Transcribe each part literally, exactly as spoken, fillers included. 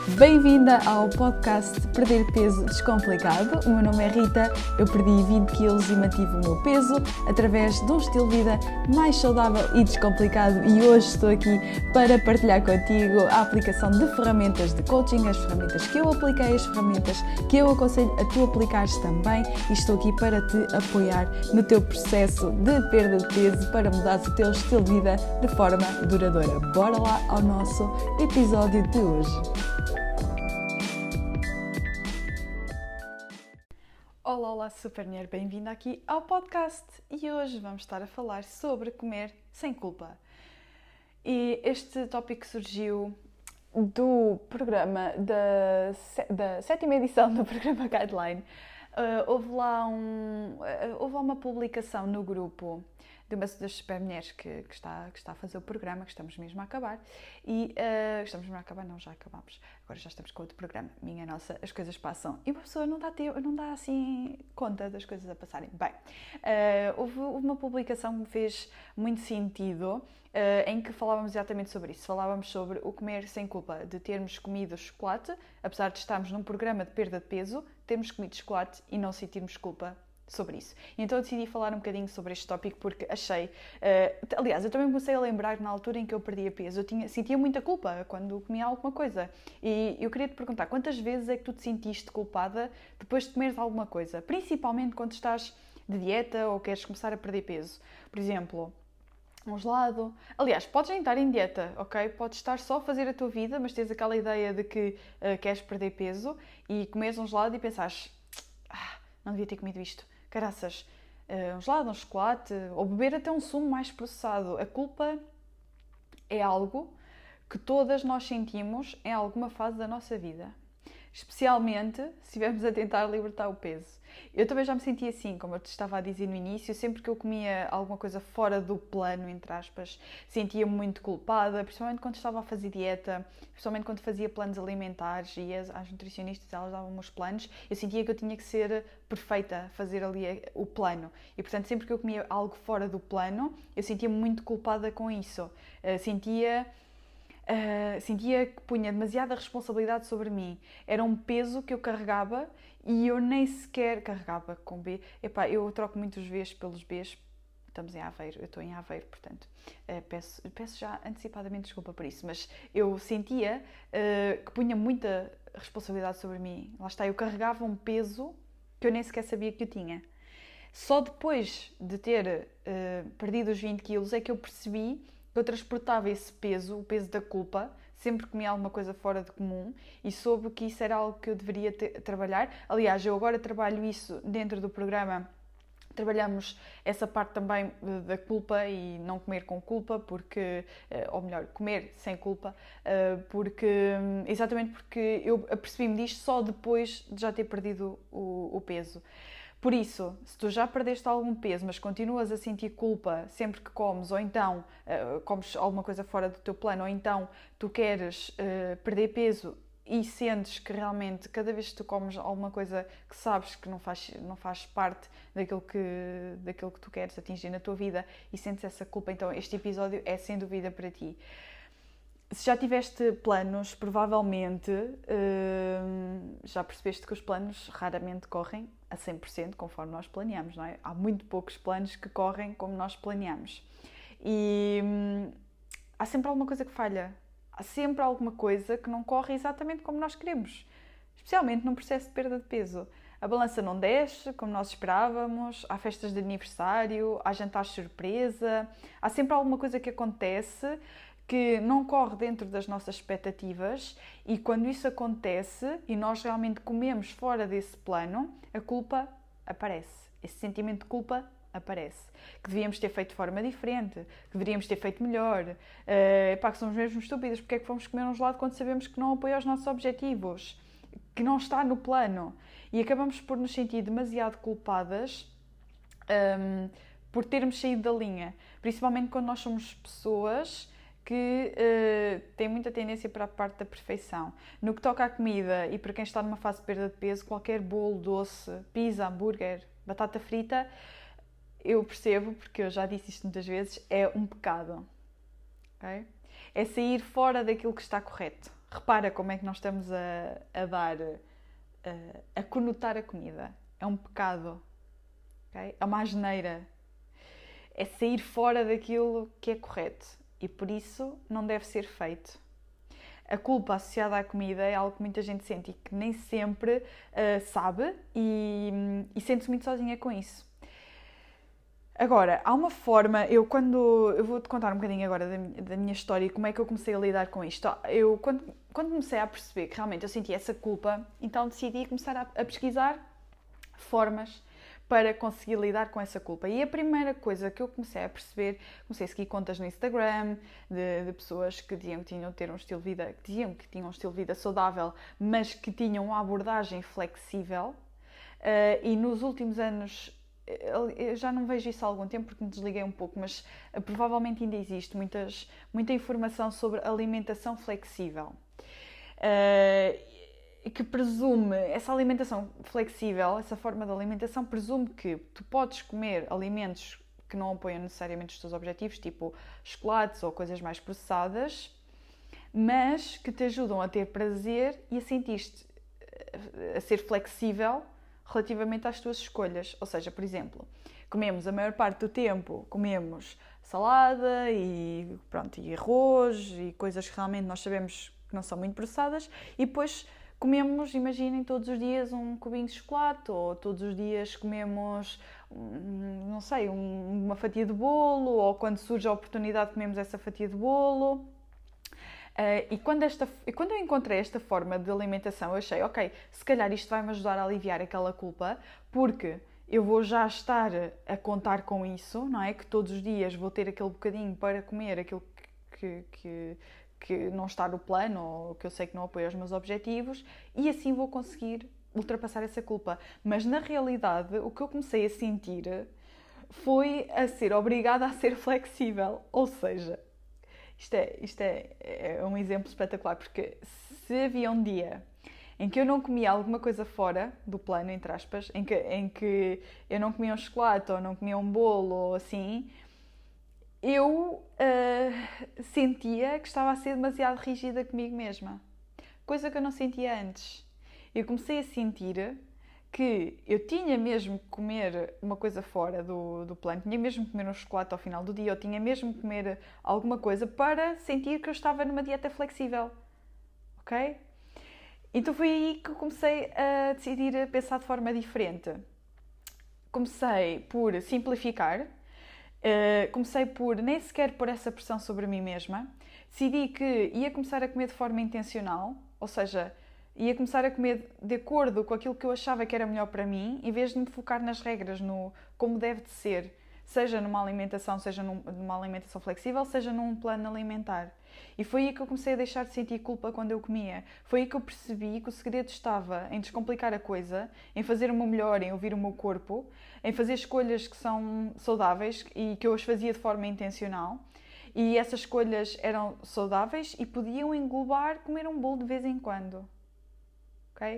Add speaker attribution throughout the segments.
Speaker 1: Bem-vinda ao podcast Perder Peso Descomplicado. O meu nome é Rita, eu perdi vinte quilos e mantive o meu peso através de um estilo de vida mais saudável e descomplicado, e hoje estou aqui para partilhar contigo a aplicação de ferramentas de coaching, as ferramentas que eu apliquei, as ferramentas que eu aconselho a tu aplicares também, e estou aqui para te apoiar no teu processo de perda de peso para mudares o teu estilo de vida de forma duradoura. Bora lá ao nosso episódio de hoje. Olá, olá, super mulher, bem-vinda aqui ao podcast, e hoje vamos estar a falar sobre comer sem culpa. E este tópico surgiu do programa, da, da sétima edição do programa Guideline. Uh, houve, lá um, uh, houve lá uma publicação no grupo de uma das super mulheres que, que, está, que está a fazer o programa, que estamos mesmo a acabar, e uh, estamos mesmo a acabar, não, já acabámos, agora já estamos com outro programa, minha nossa, as coisas passam, e uma pessoa não dá, tempo, não dá assim conta das coisas a passarem. Bem, uh, houve, houve uma publicação que me fez muito sentido, uh, em que falávamos exatamente sobre isso, falávamos sobre o comer sem culpa, de termos comido chocolate, apesar de estarmos num programa de perda de peso, termos comido chocolate e não sentirmos culpa sobre isso. Então eu decidi falar um bocadinho sobre este tópico porque achei... Uh, aliás, eu também comecei a lembrar na altura em que eu perdia peso, eu tinha, sentia muita culpa quando comia alguma coisa. E eu queria te perguntar, quantas vezes é que tu te sentiste culpada depois de comeres alguma coisa? Principalmente quando estás de dieta ou queres começar a perder peso. Por exemplo, um gelado. Aliás, podes nem estar em dieta, ok? Podes estar só a fazer a tua vida, mas tens aquela ideia de que uh, queres perder peso e comes um gelado e pensares, ah, não devia ter comido isto. Caraças, uh, um gelado, um chocolate, ou beber até um sumo mais processado. A culpa é algo que todas nós sentimos em alguma fase da nossa vida. Especialmente se estivermos a tentar libertar o peso. Eu também já me senti assim, como eu te estava a dizer no início, sempre que eu comia alguma coisa fora do plano, entre aspas, sentia-me muito culpada, principalmente quando estava a fazer dieta, principalmente quando fazia planos alimentares e as, as nutricionistas, elas davam-me os planos, eu sentia que eu tinha que ser perfeita a fazer ali o plano. E, portanto, sempre que eu comia algo fora do plano, eu sentia-me muito culpada com isso. Uh, sentia... Uh, sentia que punha demasiada responsabilidade sobre mim. Era um peso que eu carregava e eu nem sequer carregava com B. Epá, eu troco muitos V's pelos B's. Estamos em Aveiro, eu estou em Aveiro, portanto, uh, peço, peço já antecipadamente desculpa por isso, mas eu sentia uh, que punha muita responsabilidade sobre mim. Lá está, eu carregava um peso que eu nem sequer sabia que eu tinha. Só depois de ter uh, perdido os vinte quilos é que eu percebi que eu transportava esse peso, o peso da culpa, sempre que comia alguma coisa fora de comum, e soube que isso era algo que eu deveria ter, trabalhar. Aliás, eu agora trabalho isso dentro do programa, trabalhamos essa parte também da culpa e não comer com culpa, porque, ou melhor, comer sem culpa, porque, exatamente porque eu apercebi-me disto só depois de já ter perdido o, o peso. Por isso, se tu já perdeste algum peso, mas continuas a sentir culpa sempre que comes, ou então uh, comes alguma coisa fora do teu plano, ou então tu queres uh, perder peso e sentes que realmente cada vez que tu comes alguma coisa que sabes que não faz, não faz parte daquilo que, daquilo que tu queres atingir na tua vida e sentes essa culpa, então este episódio é sem dúvida para ti. Se já tiveste planos, provavelmente hum, já percebeste que os planos raramente correm a cem por cento conforme nós planeamos, não é? Há muito poucos planos que correm como nós planeamos. E hum, há sempre alguma coisa que falha. Há sempre alguma coisa que não corre exatamente como nós queremos. Especialmente num processo de perda de peso. A balança não desce como nós esperávamos, há festas de aniversário, há jantares surpresa, há sempre alguma coisa que acontece que não corre dentro das nossas expectativas, e quando isso acontece e nós realmente comemos fora desse plano, a culpa aparece. Esse sentimento de culpa aparece. Que devíamos ter feito de forma diferente, que deveríamos ter feito melhor, uh, pá, que somos mesmo estúpidos, porque é que fomos comer um gelado quando sabemos que não apoia os nossos objetivos, que não está no plano, e acabamos por nos sentir demasiado culpadas um, por termos saído da linha, principalmente quando nós somos pessoas que uh, tem muita tendência para a parte da perfeição. No que toca à comida, e para quem está numa fase de perda de peso, qualquer bolo, doce, pizza, hambúrguer, batata frita, eu percebo, porque eu já disse isto muitas vezes, é um pecado. Okay? É sair fora daquilo que está correto. repara como é que nós estamos a, a dar, a, a conotar a comida. É um pecado, okay? É uma asneira. É sair fora daquilo que é correto e por isso não deve ser feito. A culpa associada à comida é algo que muita gente sente e que nem sempre uh, sabe e, e sente-se muito sozinha com isso. Agora, há uma forma, eu quando, eu vou-te contar um bocadinho agora da, da minha história e como é que eu comecei a lidar com isto. Eu, quando, quando comecei a perceber que realmente eu sentia essa culpa, então decidi começar a, a pesquisar formas para conseguir lidar com essa culpa. E a primeira coisa que eu comecei a perceber, comecei a seguir contas no Instagram de, de pessoas que diziam que tinham ter um estilo de vida, que diziam que tinham um estilo de vida saudável, mas que tinham uma abordagem flexível. Uh, e nos últimos anos, eu já não vejo isso há algum tempo porque me desliguei um pouco, mas uh, provavelmente ainda existe muitas, muita informação sobre alimentação flexível. Uh, que presume, essa alimentação flexível, essa forma de alimentação, presume que tu podes comer alimentos que não apoiam necessariamente os teus objetivos, tipo chocolates ou coisas mais processadas, mas que te ajudam a ter prazer e a sentir-te, a ser flexível relativamente às tuas escolhas. Ou seja, por exemplo, comemos a maior parte do tempo, comemos salada e, pronto, e arroz e coisas que realmente nós sabemos que não são muito processadas e depois comemos, imaginem, todos os dias um cubinho de chocolate ou todos os dias comemos, não sei, uma fatia de bolo ou quando surge a oportunidade comemos essa fatia de bolo. Uh, e, quando esta, e quando eu encontrei esta forma de alimentação, eu achei, ok, se calhar isto vai-me ajudar a aliviar aquela culpa, porque eu vou já estar a contar com isso, não é? Que todos os dias vou ter aquele bocadinho para comer aquilo que... que que não está no plano ou que eu sei que não apoia os meus objetivos e assim vou conseguir ultrapassar essa culpa. Mas na realidade o que eu comecei a sentir foi a ser obrigada a ser flexível. Ou seja, isto é, isto é, é um exemplo espetacular, porque se havia um dia em que eu não comia alguma coisa fora do plano, entre aspas, em que, em que eu não comia um chocolate ou não comia um bolo ou assim, eu uh, sentia que estava a ser demasiado rígida comigo mesma. Coisa que eu não sentia antes. Eu comecei a sentir que eu tinha mesmo que comer uma coisa fora do, do plano, tinha mesmo que comer um chocolate ao final do dia, ou tinha mesmo que comer alguma coisa para sentir que eu estava numa dieta flexível. Ok? Então foi aí que eu comecei a decidir a pensar de forma diferente. Comecei por simplificar. Uh, comecei por nem sequer pôr essa pressão sobre mim mesma. Decidi que ia começar a comer de forma intencional, ou seja, ia começar a comer de acordo com aquilo que eu achava que era melhor para mim, em vez de me focar nas regras, no como deve de ser, seja numa alimentação, seja numa alimentação flexível, seja num plano alimentar. E foi aí que eu comecei a deixar de sentir culpa quando eu comia. Foi aí que eu percebi que o segredo estava em descomplicar a coisa, em fazer o meu melhor, em ouvir o meu corpo, em fazer escolhas que são saudáveis e que eu as fazia de forma intencional. E essas escolhas eram saudáveis e podiam englobar comer um bolo de vez em quando. Ok?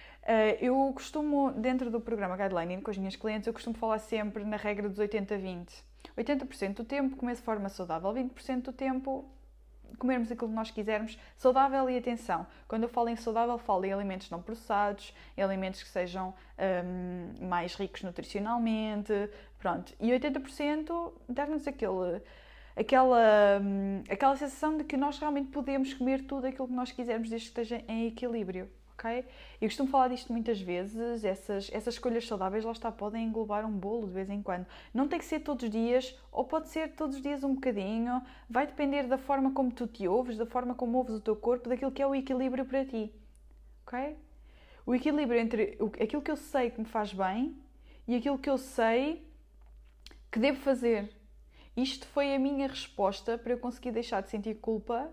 Speaker 1: Eu costumo, dentro do programa Guideline, com as minhas clientes, eu costumo falar sempre na regra dos oitenta vinte. oitenta por cento do tempo comer de forma saudável, vinte por cento do tempo comermos aquilo que nós quisermos, saudável. E atenção, quando eu falo em saudável, falo em alimentos não processados, em alimentos que sejam hum, mais ricos nutricionalmente, pronto. E oitenta por cento dá-nos aquele, aquela, hum, aquela sensação de que nós realmente podemos comer tudo aquilo que nós quisermos, desde que esteja em equilíbrio. Okay? Eu costumo falar disto muitas vezes, essas, essas escolhas saudáveis, lá está, podem englobar um bolo de vez em quando. Não tem que ser todos os dias, ou pode ser todos os dias um bocadinho, vai depender da forma como tu te ouves, da forma como ouves o teu corpo, daquilo que é o equilíbrio para ti. Okay? O equilíbrio entre aquilo que eu sei que me faz bem e aquilo que eu sei que devo fazer. Isto foi a minha resposta para eu conseguir deixar de sentir culpa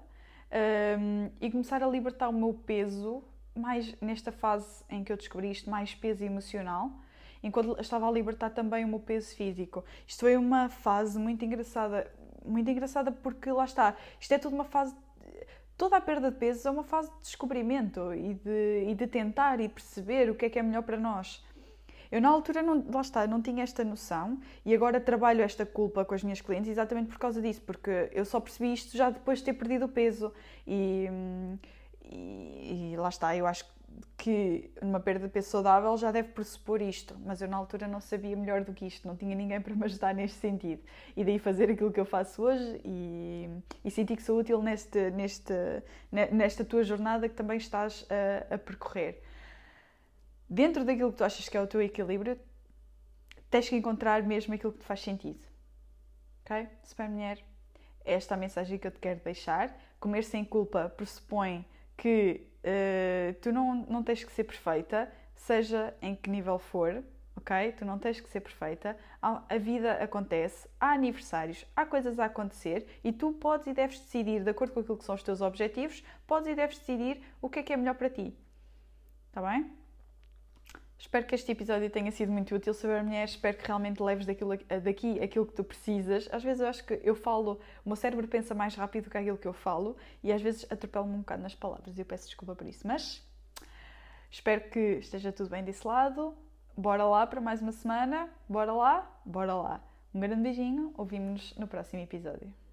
Speaker 1: um, e começar a libertar o meu peso, mais nesta fase em que eu descobri isto, mais peso emocional, enquanto estava a libertar também o meu peso físico. Isto foi uma fase muito engraçada, muito engraçada porque lá está, isto é tudo uma fase, toda a perda de peso é uma fase de descobrimento e de, e de tentar e perceber o que é que é melhor para nós. Eu na altura, não, lá está, não tinha esta noção e agora trabalho esta culpa com as minhas clientes exatamente por causa disso, porque eu só percebi isto já depois de ter perdido o peso e... e, e lá está, eu acho que numa perda de peso saudável já deve pressupor isto, mas eu na altura não sabia melhor do que isto, não tinha ninguém para me ajudar neste sentido. E daí fazer aquilo que eu faço hoje e, e senti que sou útil neste, neste, nesta tua jornada que também estás a, a percorrer. Dentro daquilo que tu achas que é o teu equilíbrio, tens que encontrar mesmo aquilo que te faz sentido. Ok? Super mulher, esta é a mensagem que eu te quero deixar. Comer sem culpa pressupõe que uh, tu não, não tens que ser perfeita, seja em que nível for, ok? Tu não tens que ser perfeita. A vida acontece, há aniversários, há coisas a acontecer e tu podes e deves decidir, de acordo com aquilo que são os teus objetivos, podes e deves decidir o que é que é melhor para ti. Está bem? Espero que este episódio tenha sido muito útil sobre a mulher, espero que realmente leves daquilo, daqui aquilo que tu precisas. Às vezes eu acho que eu falo, o meu cérebro pensa mais rápido que aquilo que eu falo e às vezes atropelo-me um bocado nas palavras e eu peço desculpa por isso. Mas espero que esteja tudo bem desse lado. Bora lá para mais uma semana. Bora lá, bora lá. Um grande beijinho, ouvimos-nos no próximo episódio.